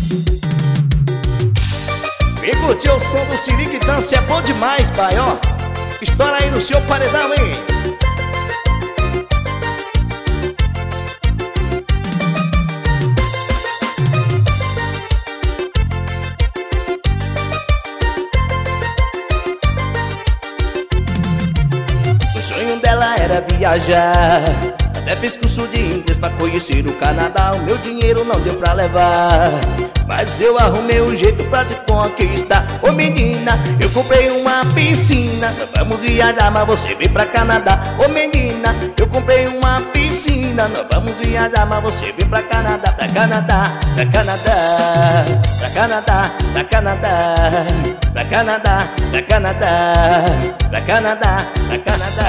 Vem curtir o som do Siric Dance, é bom demais, pai, ó. Estoura aí no seu paredão, hein? O sonho dela era viajar, até fiz curso de inglês pra conhecer o Canadá. O meu dinheiro não deu pra levar, mas eu arrumei um jeito pra te conquistar. Ô menina, eu comprei uma piscina, nós vamos viajar, mas você vem pra Canadá. Ô menina, eu comprei uma piscina, nós vamos viajar, mas você vem pra Canadá. Pra Canadá, pra Canadá, pra Canadá, pra Canadá, pra Canadá, pra Canadá, pra Canadá, pra Canadá.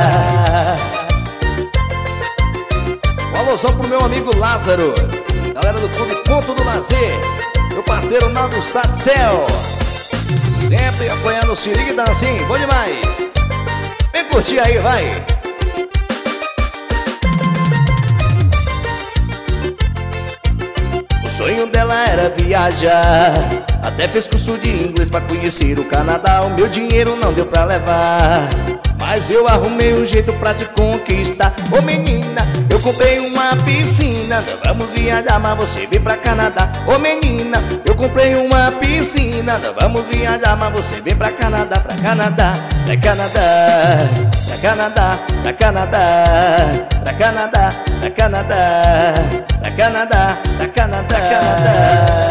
Um alôzão pro meu amigo Lázaro, galera do Clube Ponto do Lazer, meu parceiro Naldo Satcel, sempre apoiando o Siric Dance, hein? Bom demais. Vem curtir aí, vai. O sonho dela era viajar, até fez curso de inglês pra conhecer o Canadá. O meu dinheiro não deu pra levar, mas eu arrumei um jeito pra te conquistar. Ô menina, eu comprei uma piscina, nós vamos viajar, mas você vem pra Canadá. Ô menina, eu comprei uma piscina, nós vamos viajar, mas você vem pra Canadá. Pra Canadá, pra Canadá, pra Canadá, pra Canadá, pra Canadá, pra Canadá, pra Canadá, pra Canadá, pra Canadá.